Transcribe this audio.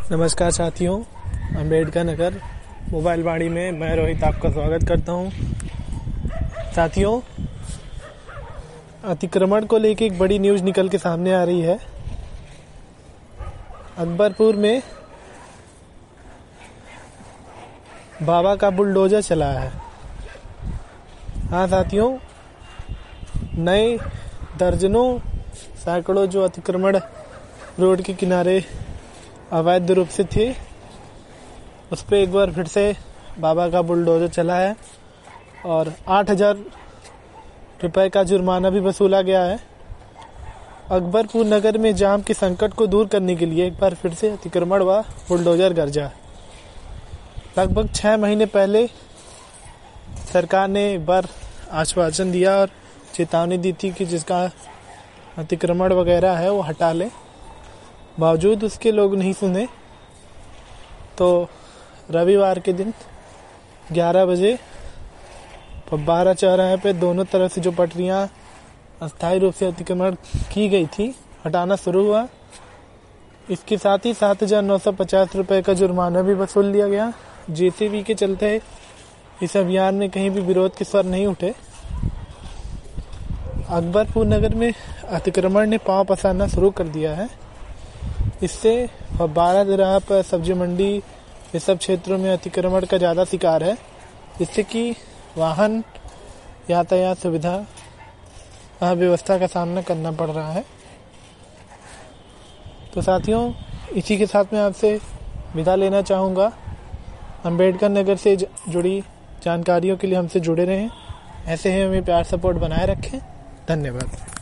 नमस्कार साथियों, अम्बेडकर नगर मोबाइल वाणी में मैं रोहित आपका स्वागत करता हूं। साथियों, अतिक्रमण को लेकर एक बड़ी न्यूज़ निकल के सामने आ रही है। अकबरपुर में बाबा का बुलडोजर चला है। हाँ साथियों, नए दर्जनों सैकड़ों जो अतिक्रमण रोड के किनारे अवैध रूप से थे, उस पर एक बार फिर से बाबा का बुलडोजर चला है और 8,000 रुपए का जुर्माना भी वसूला गया है। अकबरपुर नगर में जाम के संकट को दूर करने के लिए एक बार फिर से अतिक्रमण व बुलडोजर गरजा। लगभग 6 महीने पहले सरकार ने एक बार आश्वासन दिया और चेतावनी दी थी कि जिसका अतिक्रमण वगैरह है वो हटा ले। बावजूद उसके लोग नहीं सुने, तो रविवार के दिन 11 बजे फब्बारा चौराहे पे दोनों तरफ से जो पटरियां अस्थायी रूप से अतिक्रमण की गई थी हटाना शुरू हुआ। इसके साथ ही 7,950 रुपए का जुर्माना भी वसूल लिया गया। जेसीबी के चलते इस अभियान में कहीं भी विरोध के स्वर नहीं उठे। अकबरपुर नगर में अतिक्रमण ने पांव पसारना शुरू कर दिया है। इससे फब्बारा तिराहा पर, सब्जी मंडी, ये सब क्षेत्रों में अतिक्रमण का ज़्यादा शिकार है, जिससे कि वाहन यातायात सुविधा अव्यवस्था का सामना करना पड़ रहा है। तो साथियों, इसी के साथ मैं आपसे विदा लेना चाहूँगा। अम्बेडकर नगर से जुड़ी जानकारियों के लिए हमसे जुड़े रहें। ऐसे ही हमें प्यार सपोर्ट बनाए रखें। धन्यवाद।